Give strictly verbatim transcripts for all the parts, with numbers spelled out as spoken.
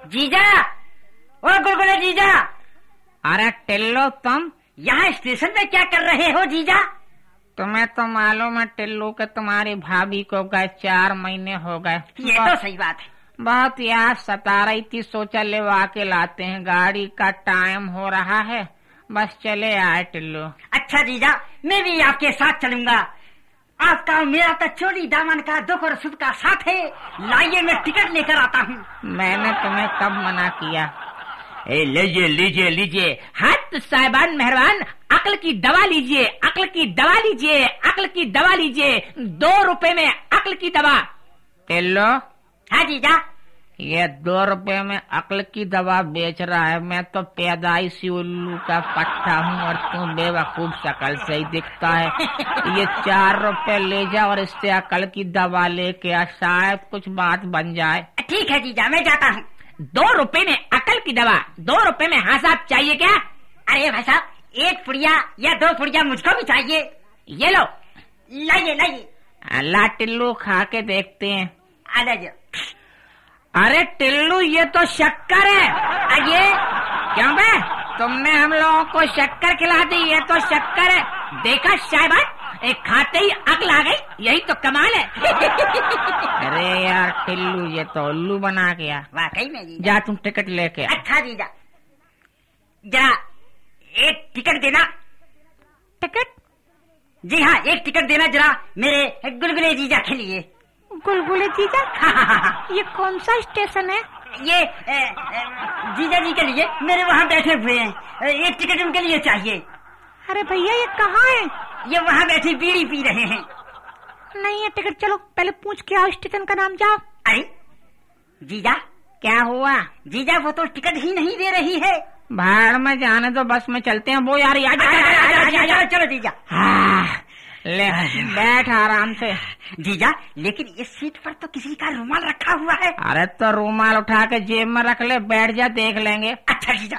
जीजा, ओ गुलगुले जीजा। अरे टिल्लू, तुम यहाँ स्टेशन में क्या कर रहे हो जीजा? तुम्हें तो मालूम है टिल्लू के तुम्हारी भाभी को गए चार महीने हो गए। ये तो सही बात है। बहुत याद सता रही थी, सोचा ले आके लाते हैं, गाड़ी का टाइम हो रहा है, बस चले आए टिल्लू। अच्छा जीजा, मैं भी आपके साथ चलूंगा। आपका मेरा तो चोरी दामन का दुख और सुख का साथ है। लाइए मैं टिकट लेकर आता हूँ। मैंने तुम्हें कब मना किया? ए लीजिए लीजिए लीजिए। हाथ साहिबान मेहरबान, अक्ल की दवा लीजिए, अक्ल की दवा लीजिए, अक्ल की दवा लीजिए, दो रुपए में अक्ल की दवा। टिल्लू। हाँ जीजा। ये दो रुपए में अक्ल की दवा बेच रहा है। मैं तो पैदाइशी उल्लू का पट्टा हूँ और तू बेवकूफ शक्ल से ही दिखता है। ये चार रुपए ले जा और इससे अक्ल की दवा लेके आ, शायद कुछ बात बन जाए। ठीक है जीजा, मैं जाता हूँ। दो रुपए में अकल की दवा, दो रुपए में हाँ साहब चाहिए क्या? अरे भाई साहब, एक पुड़िया या दो पुड़िया मुझको भी चाहिए। ये लो, लाइए लाइए। अल्लाह टिल्लू खा के देखते हैं। आइए। अरे टिल्लू, ये तो शक्कर है। आइए। क्यों बे, तुमने हम लोगों को शक्कर खिला दी? ये तो शक्कर है। देखा साहिबान, एक खाते ही अकल आ गई, यही तो कमाल है। अरे यार टिल्लू, ये तो उल्लू बना गया। वाकई में जीजा। जा तुम टिकट लेके। अच्छा जीजा, जरा एक टिकट देना। टिकट? जी हाँ, एक टिकट देना जरा मेरे गुलगुले जीजा के लिए। गुलगुले जीजा? हाँ हाँ हाँ। ये कौन सा स्टेशन है? ये ए, ए, जीजा जी के लिए, मेरे वहाँ बैठे हुए हैं, एक टिकट उनके लिए चाहिए। अरे भैया, ये कहाँ है? ये वहाँ बैठे बीड़ी पी रहे हैं। नहीं है टिकट, चलो पहले पूछ के आओ स्टेशन का नाम। जाओ। अरे जीजा, क्या हुआ? जीजा वो तो टिकट ही नहीं दे रही है। भाड़ में जाने दो, बस में चलते हैं। वो यार यार चलो जीजा। हाँ, ले बैठ आराम से। जीजा, लेकिन इस सीट पर तो किसी का रुमाल रखा हुआ है। अरे तो रुमाल उठा के जेब में रख ले, बैठ जा, देख लेंगे। अच्छा जीजा।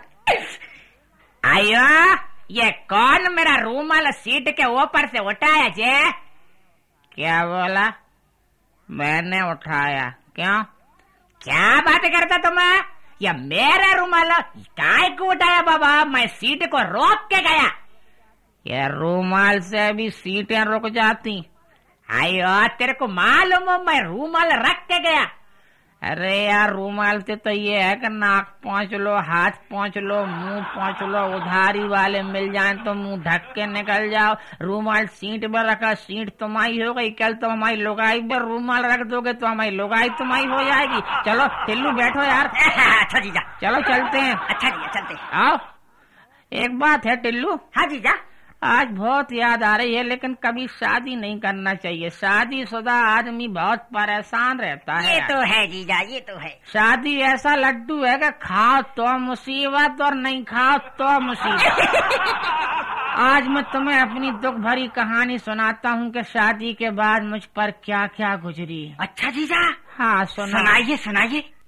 आयो, ये कौन मेरा रुमाल सीट के ऊपर से उठाया जे? क्या बोला? मैंने उठाया? क्यों, क्या बात करता तुम्हें? ये मेरा रुमाल काय को उठाया बाबा? मैं सीट को रोक के गया। ये रुमाल से भी सीटें रुक जाती। आयो, तेरे को मालूम है मैं रुमाल रख के गया। अरे यार, रुमाल से तो ये है कि नाक पहुँच लो, हाथ पहुँच लो, मुंह पहुँच लो, उधारी वाले मिल जाए तो मुंह ढक के निकल जाओ। रुमाल सीट पर रखा, सीट तुम्हारी हो गई, कल तो हमारी लुगाई पर रुमाल रख दोगे तो हमारी लुगाई तुम्हारी हो जाएगी। चलो टिल्लू बैठो यार। अच्छा जीजा, चलो चलते हैं। अच्छा जीजा, चलते हैं। आओ। एक बात है टिल्लू। हाँ जीजा। आज बहुत याद आ रही है, लेकिन कभी शादी नहीं करना चाहिए। शादीशुदा आदमी बहुत परेशान रहता है। ये तो है जीजा, ये तो है। शादी ऐसा लड्डू है कि खाओ तो मुसीबत और नहीं खाओ तो मुसीबत। आज मैं तुम्हें अपनी दुख भरी कहानी सुनाता हूँ कि शादी के बाद मुझ पर क्या क्या गुजरी। अच्छा जीजा। हाँ सुना। सुनाइए सुनाइए।